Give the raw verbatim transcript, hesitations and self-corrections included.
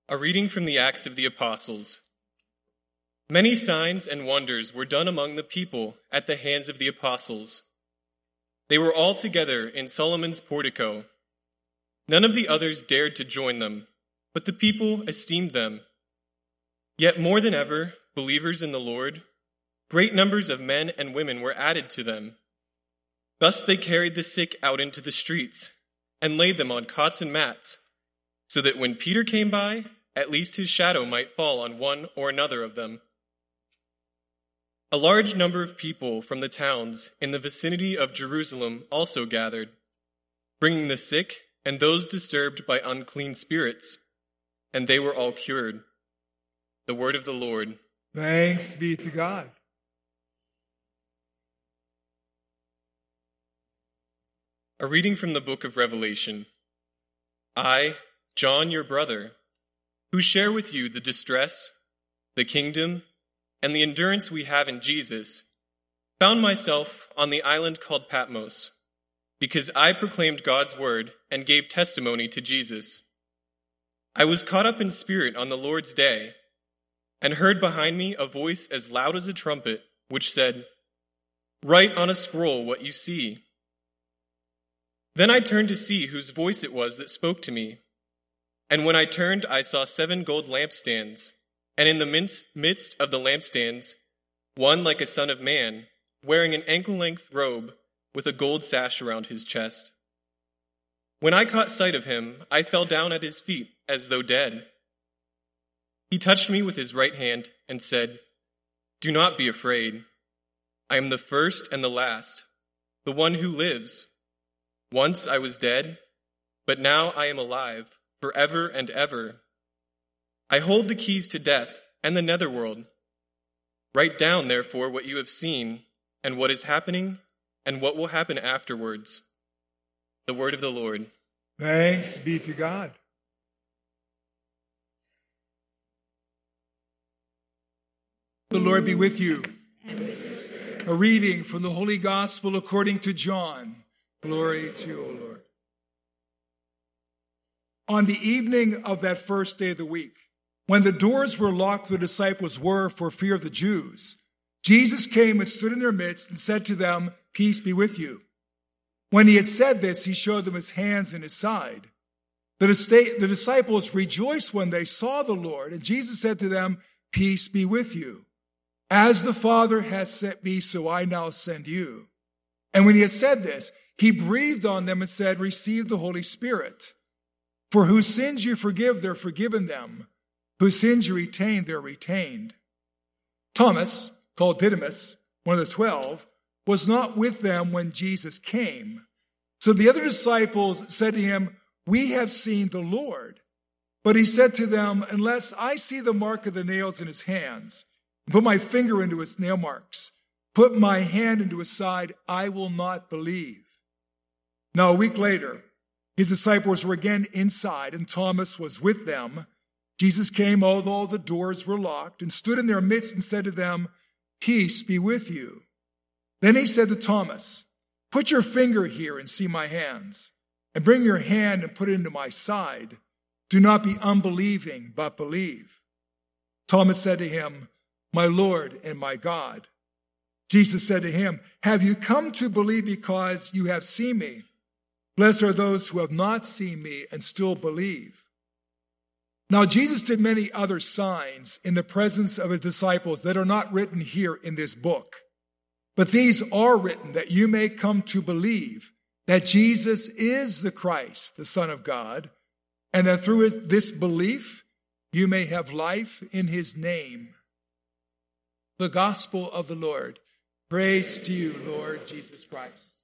A reading from the Acts of the Apostles. Many signs and wonders were done among the people at the hands of the apostles. They were all together in Solomon's portico. None of the others dared to join them, but the people esteemed them. Yet more than ever, believers in the Lord, great numbers of men and women were added to them. Thus they carried the sick out into the streets and laid them on cots and mats, so that when Peter came by, at least his shadow might fall on one or another of them. A large number of people from the towns in the vicinity of Jerusalem also gathered, bringing the sick and those disturbed by unclean spirits, and they were all cured. The word of the Lord. Thanks be to God. A reading from the book of Revelation. I, John, your brother, who share with you the distress, the kingdom, and the endurance we have in Jesus, found myself on the island called Patmos, because I proclaimed God's word and gave testimony to Jesus. I was caught up in spirit on the Lord's day, and heard behind me a voice as loud as a trumpet, which said, "Write on a scroll what you see." Then I turned to see whose voice it was that spoke to me. And when I turned, I saw seven gold lampstands, and in the midst of the lampstands, one like a son of man, wearing an ankle-length robe with a gold sash around his chest. When I caught sight of him, I fell down at his feet as though dead. He touched me with his right hand and said, "Do not be afraid. I am the first and the last, the one who lives. Once I was dead, but now I am alive, forever and ever. I hold the keys to death and the netherworld. Write down, therefore, what you have seen, and what is happening, and what will happen afterwards." The word of the Lord. Thanks be to God. The Lord be with you. A reading from the Holy Gospel according to John. Glory to you, O Lord. On the evening of that first day of the week, when the doors were locked where the disciples were for fear of the Jews, Jesus came and stood in their midst and said to them, "Peace be with you." When he had said this, he showed them his hands and his side. The disciples rejoiced when they saw the Lord, and Jesus said to them, "Peace be with you. As the Father has sent me, so I now send you." And when he had said this, he breathed on them and said, "Receive the Holy Spirit. For whose sins you forgive, they're forgiven them. Whose sins you retain, they're retained." Thomas, called Didymus, one of the twelve, was not with them when Jesus came. So the other disciples said to him, "We have seen the Lord." But he said to them, "Unless I see the mark of the nails in his hands, and put my finger into his nail marks, put my hand into his side, I will not believe." Now a week later, his disciples were again inside, and Thomas was with them. Jesus came, although the doors were locked, and stood in their midst and said to them, "Peace be with you." Then he said to Thomas, "Put your finger here and see my hands, and bring your hand and put it into my side. Do not be unbelieving, but believe." Thomas said to him, "My Lord and my God." Jesus said to him, "Have you come to believe because you have seen me? Blessed are those who have not seen me and still believe." Now Jesus did many other signs in the presence of his disciples that are not written here in this book. But these are written that you may come to believe that Jesus is the Christ, the Son of God, and that through this belief you may have life in his name. The Gospel of the Lord. Praise to you, Lord Jesus Christ.